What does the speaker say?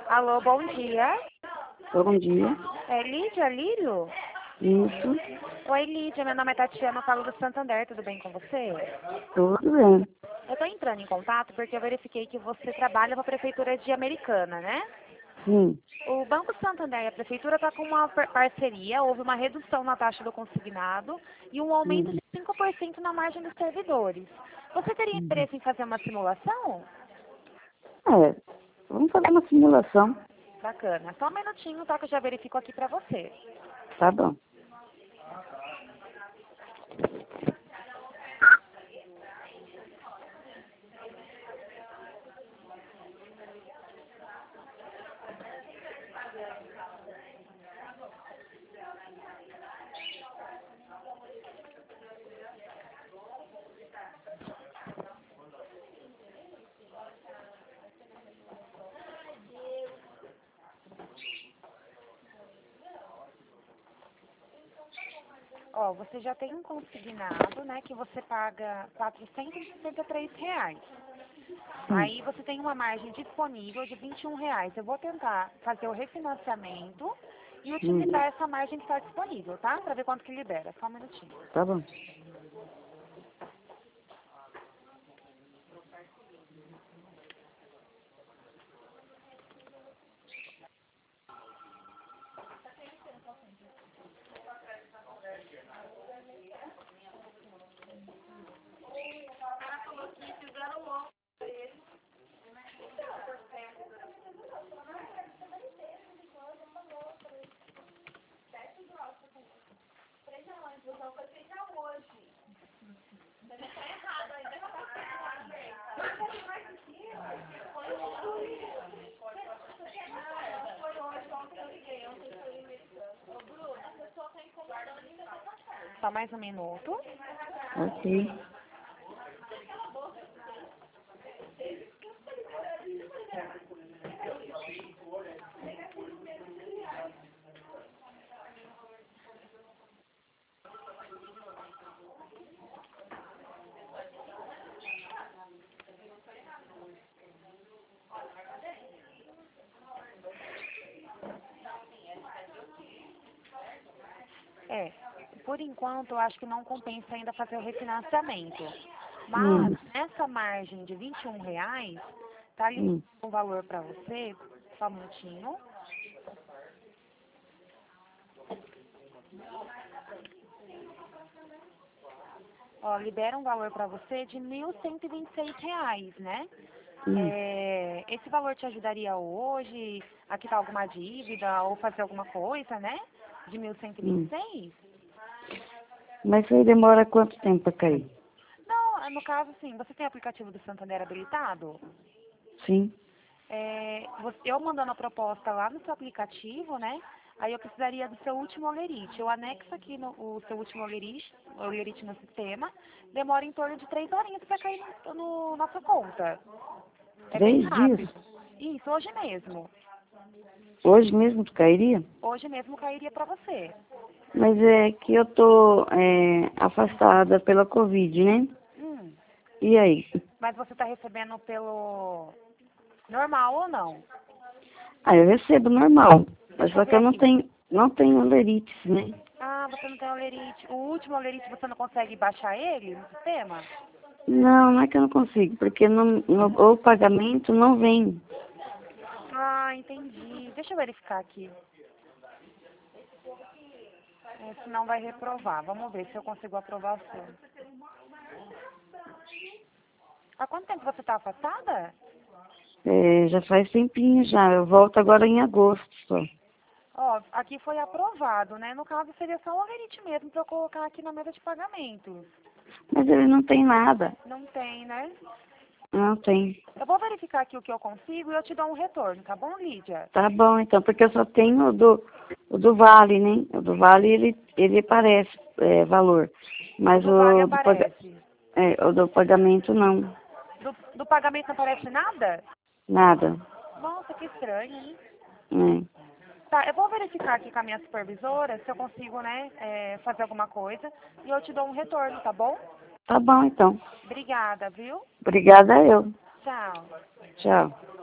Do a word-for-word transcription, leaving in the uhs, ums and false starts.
Alô, bom dia. Bom dia. É Lídia, Lírio? Isso. Oi, Lídia, meu nome é Tatiana, eu falo do Santander, tudo bem com você? Tudo bem. Eu tô entrando em contato porque eu verifiquei que você trabalha para a Prefeitura de Americana, né? Sim. O Banco Santander e a Prefeitura estão com uma par- parceria, houve uma redução na taxa do consignado e um aumento Hum. de cinco por cento na margem dos servidores. Você teria Uhum. interesse em fazer uma simulação? É, vamos fazer uma simulação. Bacana. Só um minutinho, tá? Que eu já verifico aqui para você. Tá bom. Ó, você já tem um consignado, né, que você paga quatrocentos e sessenta e três reais. Sim. Aí você tem uma margem disponível de vinte e um reais. Eu vou tentar fazer o refinanciamento e Hum. utilizar essa margem que está disponível, tá? Para ver quanto que libera. Só um minutinho. Tá bom. Só mais um minuto. Ok. É, por enquanto eu acho que não compensa ainda fazer o refinanciamento. Mas Hum. nessa margem de vinte e um reais, tá ali Hum. um valor para você, só um minutinho. Ó, libera um valor para você de mil cento e vinte e seis reais, né? Hum. É, esse valor te ajudaria hoje a quitar alguma dívida ou fazer alguma coisa, né? De mil cento e vinte e Hum. seis? Mas isso aí demora quanto tempo pra cair? Não, no caso, sim. Você tem aplicativo do Santander habilitado? Sim. É, você- eu mandando a proposta lá no seu aplicativo, né? Aí eu precisaria do seu último olerite. Eu anexo aqui no, o seu último olerite, olerite no sistema. Demora em torno de três horinhas para cair no, no nossa conta. É bem Três dias? rápido. Isso, hoje mesmo. Hoje mesmo tu cairia? Hoje mesmo cairia para você. Mas é que eu tô é, afastada pela Covid, né? Hum, E aí? mas você está recebendo pelo normal ou não? Ah, eu recebo normal. Mas Deixa eu só que ver eu não aqui. tenho, não tenho lerite, né? Ah, você não tem olerite. O último olerite você não consegue baixar ele no sistema? Não, não é que eu não consigo, porque não, no, o pagamento não vem. Ah, entendi. Deixa eu verificar aqui. É, senão vai reprovar. Vamos ver se eu consigo aprovar o seu. Há quanto tempo você está afastada? É, já faz tempinho já. Eu volto agora em agosto só. Ó, aqui foi aprovado, né? No caso seria só o olerite mesmo para eu colocar aqui na mesa de pagamentos. Mas ele não tem nada. Não tem, né? Não tem. Eu vou verificar aqui o que eu consigo e eu te dou um retorno, tá bom, Lídia? Tá bom, então, porque eu só tenho o do, o do Vale, né? O do Vale, ele, ele aparece é, valor. O Mas do Vale o do, paga, aparece. é, o do pagamento, não. Do, do pagamento não aparece nada? Nada. Nossa, que estranho, hein? É. Tá, eu vou verificar aqui com a minha supervisora se eu consigo, né, é, fazer alguma coisa e eu te dou um retorno, tá bom? Tá bom, então. Obrigada, viu? Obrigada eu. Tchau. Tchau.